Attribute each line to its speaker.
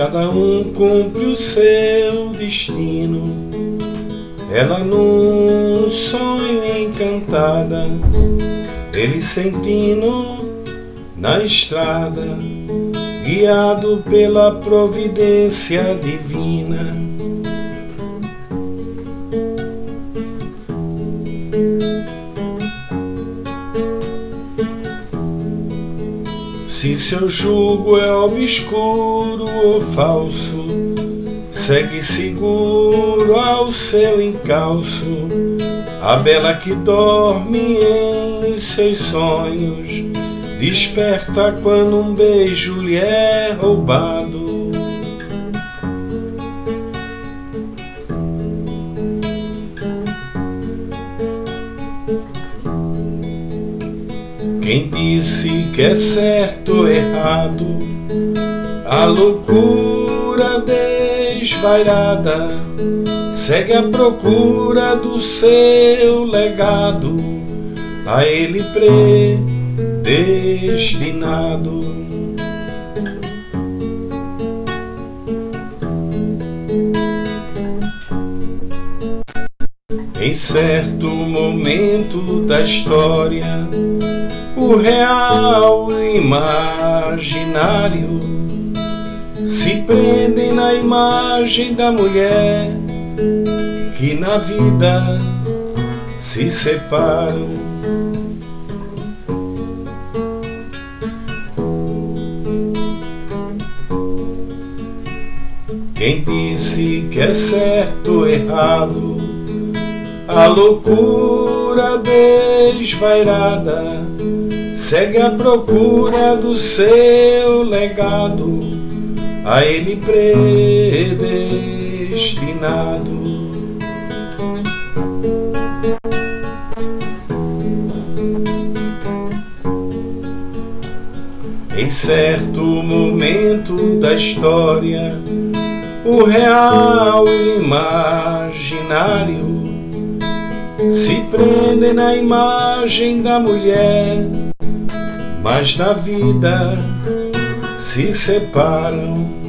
Speaker 1: cada um cumpre o seu destino. Ela num sonho encantada, ele sentindo na estrada, guiado pela providência divina. Se seu jugo é obscuro ou falso, segue seguro ao seu encalço. A bela que dorme em seus sonhos desperta quando um beijo lhe é roubado. Quem disse que é certo ou errado, a loucura desvairada segue à procura do seu legado, a ele predestinado. Em certo momento da história, o real e imaginário se prendem na imagem da mulher, que na vida se separam. Quem disse que é certo ou errado, a loucura desvairada segue à procura do seu legado, a ele predestinado. Em certo momento da história, o real e imaginário se prendem na imagem da mulher, mas na vida se separam.